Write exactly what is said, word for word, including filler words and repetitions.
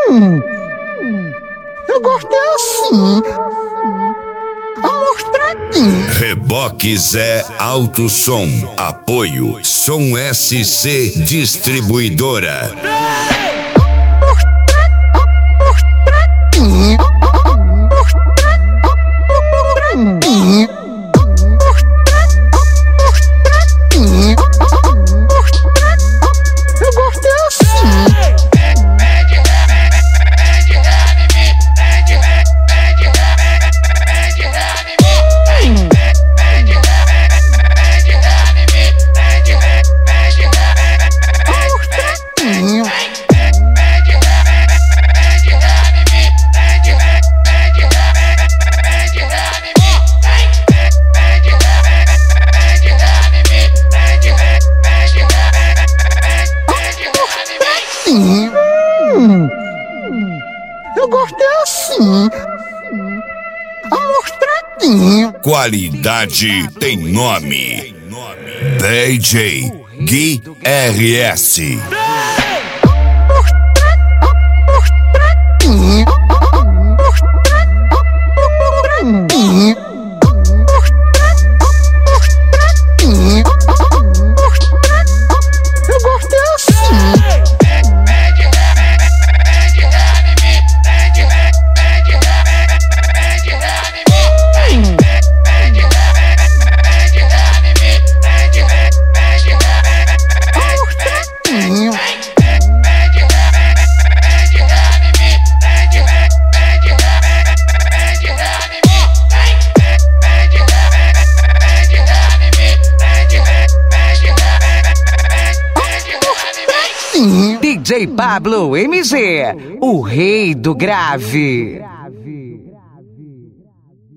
Hum, eu gostei assim. Amostradinho. Reboque Zé Alto Som. Apoio Som S C Distribuidora. Eu gostei assim. Hum, eu gostei assim. Amostradinho. Qualidade tem nome. D J Gui R S. Eu gostei assim. D J Pablo M G, o rei do grave.